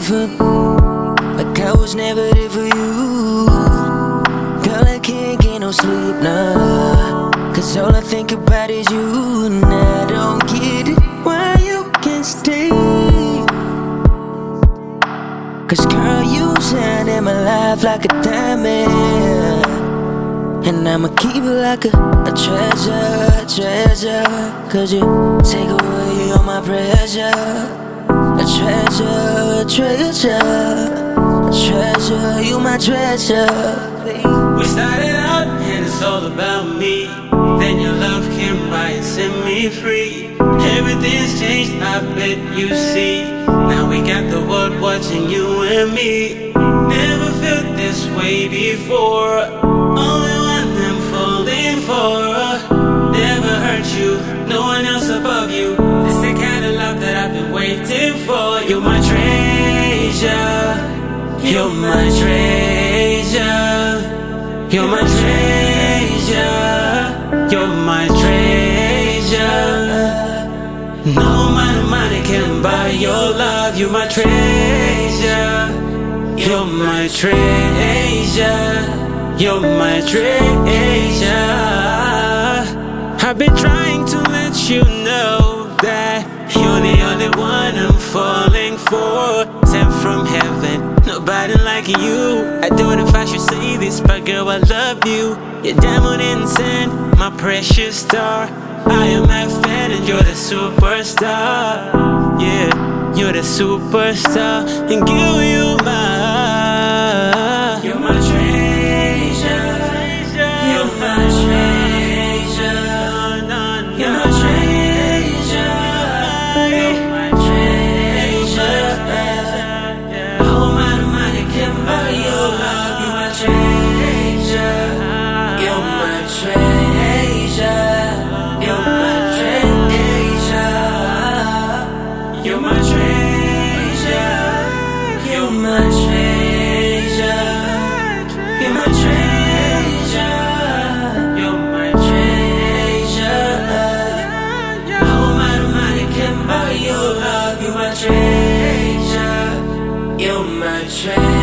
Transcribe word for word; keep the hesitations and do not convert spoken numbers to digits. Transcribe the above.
for me, like I was never there for you. Girl, I can't get no sleep now, cause all I think about is you. And I don't get it, why you can't stay. Cause girl, you shine in my life like a diamond, and I'ma keep it like a, a treasure, treasure. Cause you take away all my pressure. A treasure, a treasure, a treasure, you my treasure. We started out and it's all about me. Then your love came by and set me free. Everything's changed, I bet you see. Now we got the world watching you and me. Never felt this way before. Only one I'm falling for. Never hurt you, no one else above you. This the kind of love that I've been waiting for. You're my treasure, you're my treasure, you're my treasure, you're my treasure. No amount of money can buy your love. You're my treasure, you're my treasure, you're my treasure. I've been trying to let you know that you're the only one I'm falling for. Sent from heaven, nobody like you. I don't know if I should say this, but girl, I love you. You're diamond in sand, my precious star. I am my fan and you're the superstar. Yeah, you're the superstar. And girl, you my, you're my treasure, you're my treasure. You're my treasure, you're my treasure. No amount of money can buy your love. You're my treasure, you're my treasure, you're my treasure, you're my treasure, you're my treasure, you're my treasure. Your love, you're my treasure, you're my treasure.